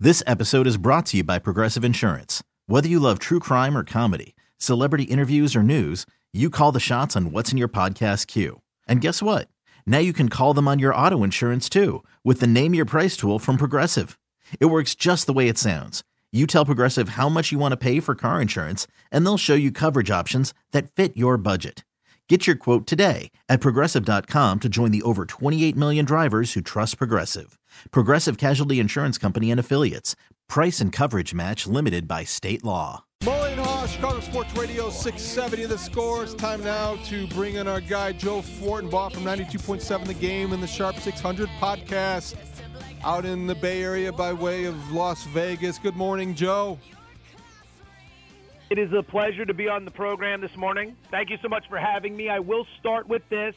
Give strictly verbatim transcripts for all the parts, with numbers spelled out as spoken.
This episode is brought to you by Progressive Insurance. Whether you love true crime or comedy, celebrity interviews or news, you call the shots on what's in your podcast queue. And guess what? Now you can call them on your auto insurance too with the Name Your Price tool from Progressive. It works just the way it sounds. You tell Progressive how much you want to pay for car insurance, and they'll show you coverage options that fit your budget. Get your quote today at Progressive dot com to join the over twenty-eight million drivers who trust Progressive. Progressive Casualty Insurance Company and Affiliates. Price and coverage match limited by state law. Mully and Haw, Chicago Sports Radio, six seventy The Score. It's time now to bring in our guy, Joe Fortenbaugh from ninety-two point seven The Game and the Sharp six hundred podcast out in the Bay Area by way of Las Vegas. Good morning, Joe. It is a pleasure to be on the program this morning. Thank you so much for having me. I will start with this.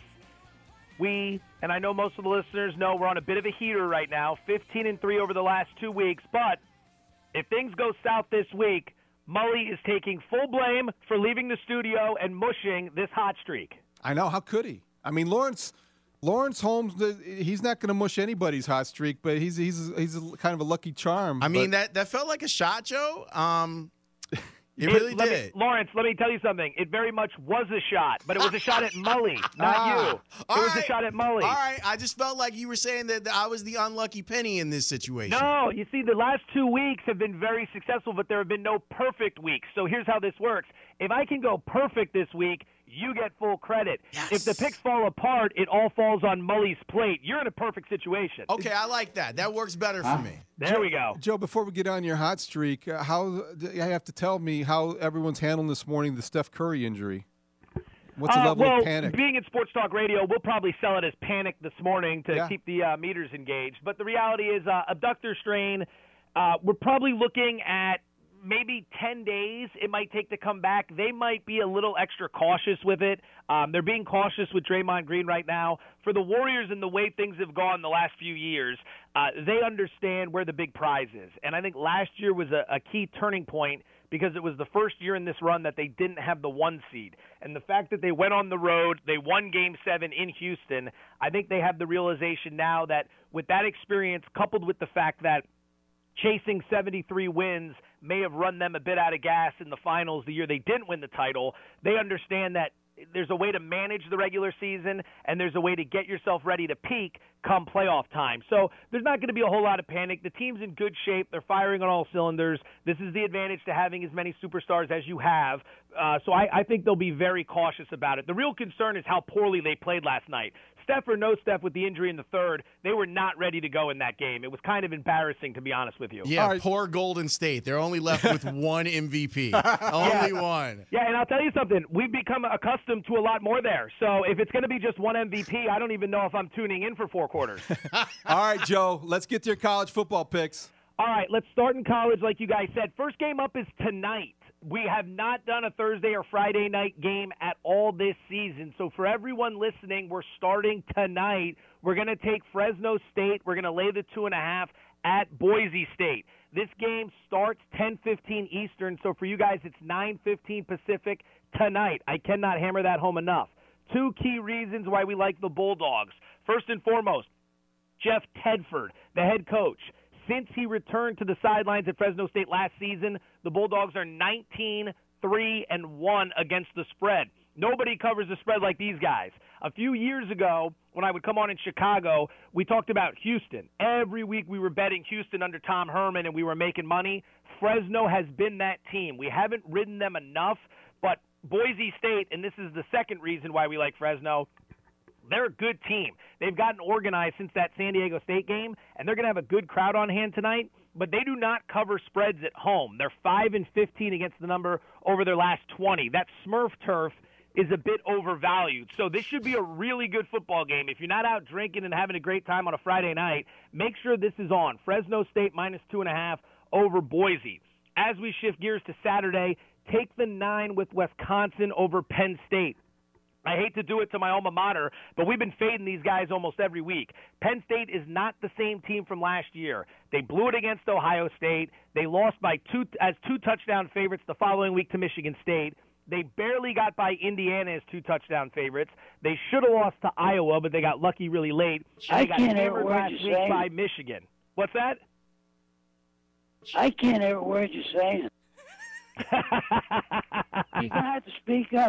We, and I know most of the listeners know, we're on a bit of a heater right now, fifteen and three over the last two weeks. But if things go south this week, Mully is taking full blame for leaving the studio and mushing this hot streak. I know. How could he? I mean, Lawrence Lawrence Holmes, he's not going to mush anybody's hot streak, but he's he's he's a, kind of a lucky charm. I mean, but... that, that felt like a shot, Joe. Um It, it really let did. Me, Lawrence, let me tell you something. It very much was a shot, but it was a shot at Mully, not ah, you. It was right. a shot at Mully. All right. I just felt like you were saying that I was the unlucky penny in this situation. No, you see, the last two weeks have been very successful, but there have been no perfect weeks. So here's how this works. If I can go perfect this week, you get full credit. Yes. If the picks fall apart, it all falls on Mully's plate. You're in a perfect situation. Okay, I like that. That works better huh? for me. There Joe, we go. Joe, before we get on your hot streak, uh, how you have to tell me how everyone's handling this morning the Steph Curry injury. What's the uh, level well, of panic? Being in Sports Talk Radio, we'll probably sell it as panic this morning to yeah. keep the uh, meters engaged. But the reality is uh, abductor strain, uh, we're probably looking at maybe ten days it might take to come back. They might be a little extra cautious with it. Um, they're being cautious with Draymond Green right now. For the Warriors and the way things have gone the last few years, uh, they understand where the big prize is. And I think last year was a, a key turning point because it was the first year in this run that they didn't have the one seed. And the fact that they went on the road, they won Game seven in Houston, I think they have the realization now that with that experience coupled with the fact that chasing seventy-three wins may have run them a bit out of gas in the finals the year they didn't win the title, they understand that there's a way to manage the regular season and there's a way to get yourself ready to peak come playoff time. So there's not going to be a whole lot of panic. The team's in good shape. They're firing on all cylinders. This is the advantage to having as many superstars as you have. Uh, so I, I think they'll be very cautious about it. The real concern is how poorly they played last night. Steph or no Steph with the injury in the third, they were not ready to go in that game. It was kind of embarrassing, to be honest with you. Yeah, right. Poor Golden State. They're only left with one M V P. Only yeah. one. Yeah, and I'll tell you something. We've become accustomed to a lot more there. So if it's going to be just one M V P, I don't even know if I'm tuning in for four quarters. All right, Joe, let's get to your college football picks. All right, let's start in college like you guys said. First game up is tonight. We have not done a Thursday or Friday night game at all this season. So for everyone listening, we're starting tonight. We're going to take Fresno State. We're going to lay the two and a half at Boise State. This game starts ten fifteen Eastern. So for you guys, it's nine fifteen Pacific tonight. I cannot hammer that home enough. Two key reasons why we like the Bulldogs. First and foremost, Jeff Tedford, the head coach. Since he returned to the sidelines at Fresno State last season, the Bulldogs are nineteen three and one against the spread. Nobody covers the spread like these guys. A few years ago, when I would come on in Chicago, we talked about Houston. Every week we were betting Houston under Tom Herman, and we were making money. Fresno has been that team. We haven't ridden them enough, but Boise State, and this is the second reason why we like Fresno, they're a good team. They've gotten organized since that San Diego State game, and they're going to have a good crowd on hand tonight, but they do not cover spreads at home. They're five and fifteen against the number over their last twenty. That Smurf turf is a bit overvalued. So this should be a really good football game. If you're not out drinking and having a great time on a Friday night, make sure this is on. Fresno State minus two and a half over Boise. As we shift gears to Saturday, take the nine with Wisconsin over Penn State. I hate to do it to my alma mater, but we've been fading these guys almost every week. Penn State is not the same team from last year. They blew it against Ohio State. They lost by two as two touchdown favorites the following week to Michigan State. They barely got by Indiana as two touchdown favorites. They should have lost to Iowa, but they got lucky really late. I they got can't hammered hear what last you week say. by Michigan. What's that? I can't hear a word you're saying. You're gonna have to speak up.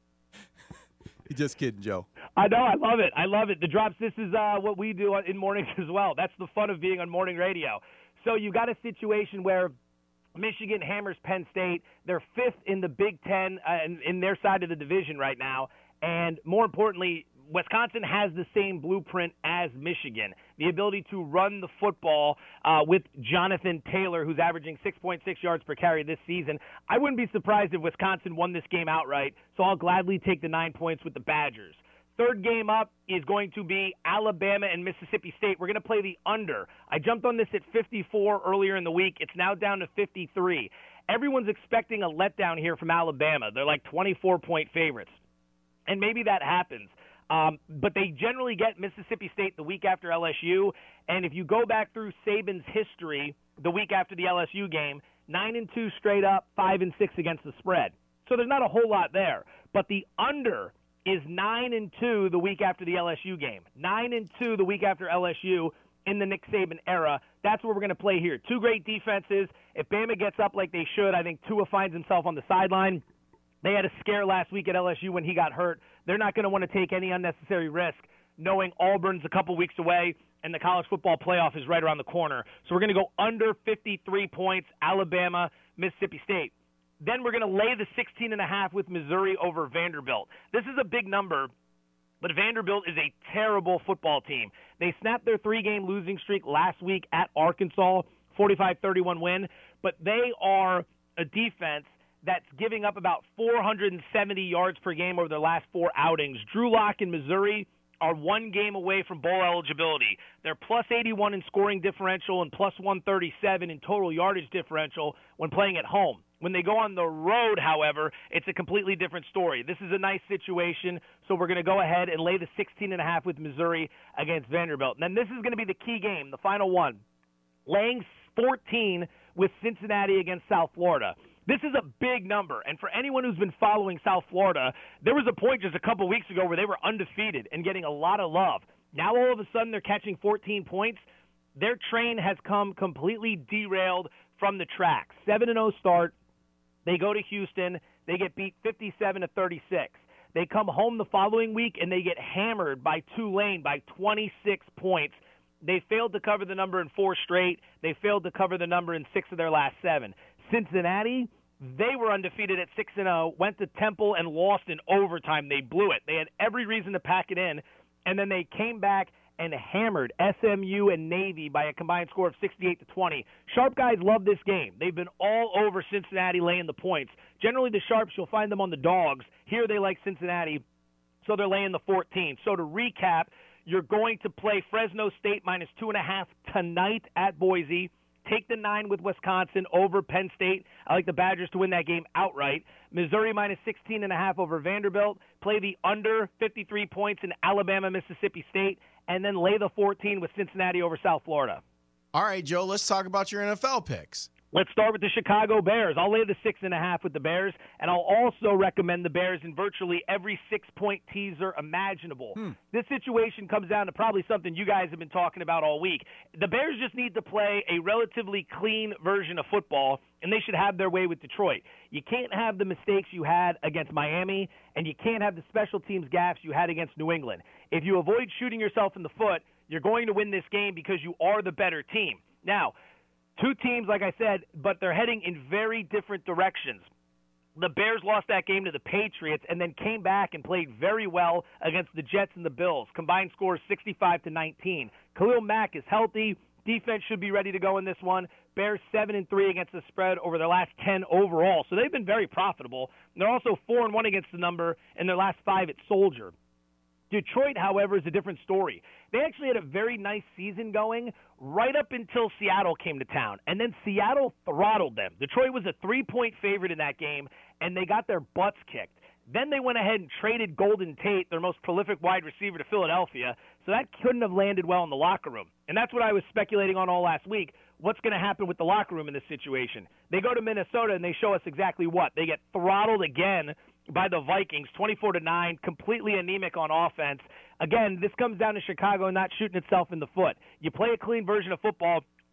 You're just kidding, Joe. I know. I love it. I love it. The drops. This is uh, what we do in mornings as well. That's the fun of being on morning radio. So you got a situation where Michigan hammers Penn State. They're fifth in the Big Ten uh, in, in their side of the division right now. And more importantly, Wisconsin has the same blueprint as Michigan, the ability to run the football uh, with Jonathan Taylor, who's averaging six point six yards per carry this season. I wouldn't be surprised if Wisconsin won this game outright, so I'll gladly take the nine points with the Badgers. Third game up is going to be Alabama and Mississippi State. We're going to play the under. I jumped on this at fifty-four earlier in the week. It's now down to fifty-three. Everyone's expecting a letdown here from Alabama. They're like twenty-four point favorites, and maybe that happens. Um, but they generally get Mississippi State the week after L S U, and if you go back through Saban's history the week after the L S U game, nine and two straight up, five and six against the spread. So there's not a whole lot there. But the under is nine and two the week after the L S U game. nine and two the week after L S U in the Nick Saban era. That's what we're going to play here. Two great defenses. If Bama gets up like they should, I think Tua finds himself on the sideline. They had a scare last week at L S U when he got hurt. They're not going to want to take any unnecessary risk, knowing Auburn's a couple weeks away and the college football playoff is right around the corner. So we're going to go under fifty-three points, Alabama, Mississippi State. Then we're going to lay the sixteen and a half with Missouri over Vanderbilt. This is a big number, but Vanderbilt is a terrible football team. They snapped their three-game losing streak last week at Arkansas, forty-five thirty-one win, but they are a defense that's giving up about four hundred seventy yards per game over their last four outings. Drew Lock in Missouri are one game away from bowl eligibility. They're plus eighty-one in scoring differential and plus one thirty-seven in total yardage differential when playing at home. When they go on the road, however, it's a completely different story. This is a nice situation, so we're going to go ahead and lay the sixteen and a half with Missouri against Vanderbilt. And then this is going to be the key game, the final one, laying fourteen with Cincinnati against South Florida. This is a big number, and for anyone who's been following South Florida, there was a point just a couple weeks ago where they were undefeated and getting a lot of love. Now all of a sudden they're catching fourteen points. Their train has come completely derailed from the track. seven and oh start. They go to Houston. They get beat fifty-seven to thirty-six. They come home the following week, and they get hammered by Tulane by twenty-six points. They failed to cover the number in four straight. They failed to cover the number in six of their last seven. Cincinnati, they were undefeated at six and oh, went to Temple and lost in overtime. They blew it. They had every reason to pack it in, and then they came back and hammered S M U and Navy by a combined score of sixty-eight to twenty. Sharp guys love this game. They've been all over Cincinnati laying the points. Generally, the Sharps, you'll find them on the dogs. Here they like Cincinnati, so they're laying the fourteen. So to recap, you're going to play Fresno State minus two and a half tonight at Boise. Take the nine with Wisconsin over Penn State. I like the Badgers to win that game outright. Missouri minus sixteen and a half over Vanderbilt. Play the under fifty-three points in Alabama, Mississippi State, and then lay the fourteen with Cincinnati over South Florida. All right, Joe, let's talk about your N F L picks. Let's start with the Chicago Bears. I'll lay the six and a half with the Bears, and I'll also recommend the Bears in virtually every six-point teaser imaginable. Hmm. This situation comes down to probably something you guys have been talking about all week. The Bears just need to play a relatively clean version of football, and they should have their way with Detroit. You can't have the mistakes you had against Miami, and you can't have the special teams gaffes you had against New England. If you avoid shooting yourself in the foot, you're going to win this game because you are the better team. Now, two teams, like I said, but they're heading in very different directions. The Bears lost that game to the Patriots and then came back and played very well against the Jets and the Bills. Combined scores sixty-five to nineteen. Khalil Mack is healthy. Defense should be ready to go in this one. Bears seven and three against the spread over their last ten overall. So they've been very profitable. They're also four and one against the number in their last five at Soldier. Detroit, however, is a different story. They actually had a very nice season going right up until Seattle came to town, and then Seattle throttled them. Detroit was a three-point favorite in that game, and they got their butts kicked. Then they went ahead and traded Golden Tate, their most prolific wide receiver, to Philadelphia, so that couldn't have landed well in the locker room. And that's what I was speculating on all last week. What's going to happen with the locker room in this situation? They go to Minnesota, and they show us exactly what. They get throttled again by the Vikings, twenty-four to nine, completely anemic on offense. Again, this comes down to Chicago not shooting itself in the foot. You play a clean version of football,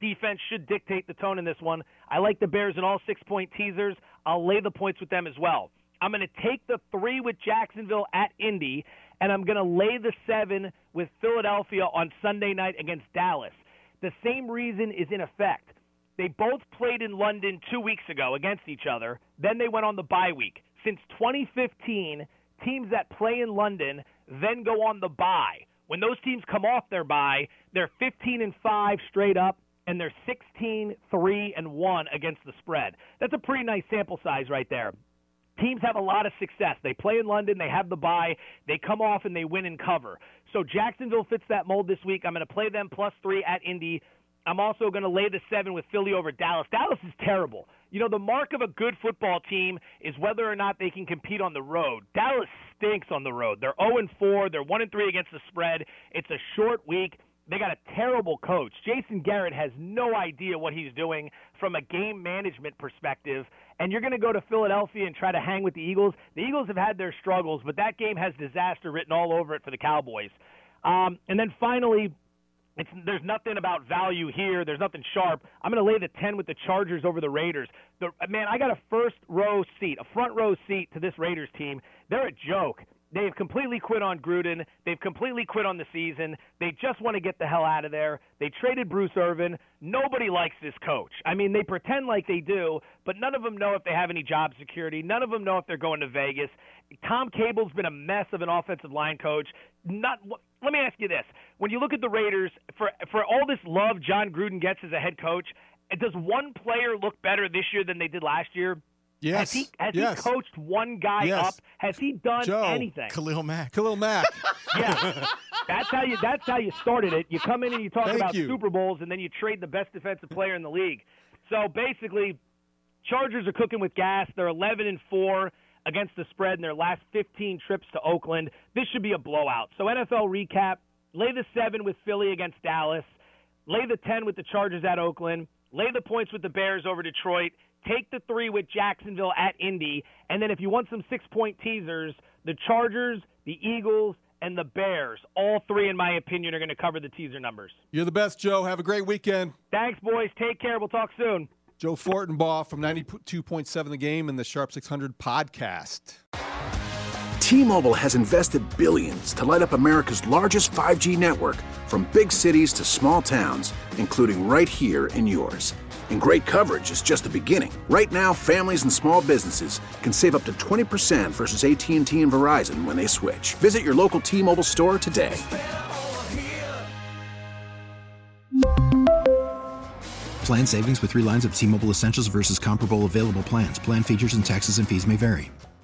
defense should dictate the tone in this one. I like the Bears in all six-point teasers. I'll lay the points with them as well. I'm going to take the three with Jacksonville at Indy, and I'm going to lay the seven with Philadelphia on Sunday night against Dallas. The same reason is in effect. They both played in London two weeks ago against each other. Then they went on the bye week. Since twenty fifteen, teams that play in London then go on the bye. When those teams come off their bye, they're fifteen and five straight up, and they're sixteen, three, and one against the spread. That's a pretty nice sample size right there. Teams have a lot of success. They play in London, they have the bye, they come off, and they win and cover. So Jacksonville fits that mold this week. I'm going to play them plus three at Indy. I'm also going to lay the seven with Philly over Dallas. Dallas is terrible. You know, the mark of a good football team is whether or not they can compete on the road. Dallas stinks on the road. They're oh and four. They're one and three against the spread. It's a short week. They got a terrible coach. Jason Garrett has no idea what he's doing from a game management perspective. And you're going to go to Philadelphia and try to hang with the Eagles. The Eagles have had their struggles, but that game has disaster written all over it for the Cowboys. Um, and then finally, it's, there's nothing about value here. There's nothing sharp. I'm going to lay the ten with the Chargers over the Raiders. The, man, I got a first row seat, a front row seat to this Raiders team. They're a joke. They've completely quit on Gruden. They've completely quit on the season. They just want to get the hell out of there. They traded Bruce Irvin. Nobody likes this coach. I mean, they pretend like they do, but none of them know if they have any job security. None of them know if they're going to Vegas. Tom Cable's been a mess of an offensive line coach. Not. Let me ask you this. When you look at the Raiders, for for all this love John Gruden gets as a head coach, does one player look better this year than they did last year? Yes. Has he, has yes. he coached one guy yes. up? Has he done Joe. anything? Khalil Mack. Khalil Mack. Yeah, that's how you. That's how you started it. You come in and you talk Thank about you. Super Bowls, and then you trade the best defensive player in the league. So basically, Chargers are cooking with gas. They're eleven and four against the spread in their last fifteen trips to Oakland. This should be a blowout. So N F L recap: lay the seven with Philly against Dallas. Lay the ten with the Chargers at Oakland. Lay the points with the Bears over Detroit. Take the three with Jacksonville at Indy. And then if you want some six-point teasers, the Chargers, the Eagles, and the Bears, all three, in my opinion, are going to cover the teaser numbers. You're the best, Joe. Have a great weekend. Thanks, boys. Take care. We'll talk soon. Joe Fortenbaugh from ninety-two point seven The Game and the Sharp six hundred podcast. T-Mobile has invested billions to light up America's largest five G network, from big cities to small towns, including right here in yours. And great coverage is just the beginning. Right now, families and small businesses can save up to twenty percent versus A T and T and Verizon when they switch. Visit your local T-Mobile store today. Plan savings with three lines of T-Mobile Essentials versus comparable available plans. Plan features and taxes and fees may vary.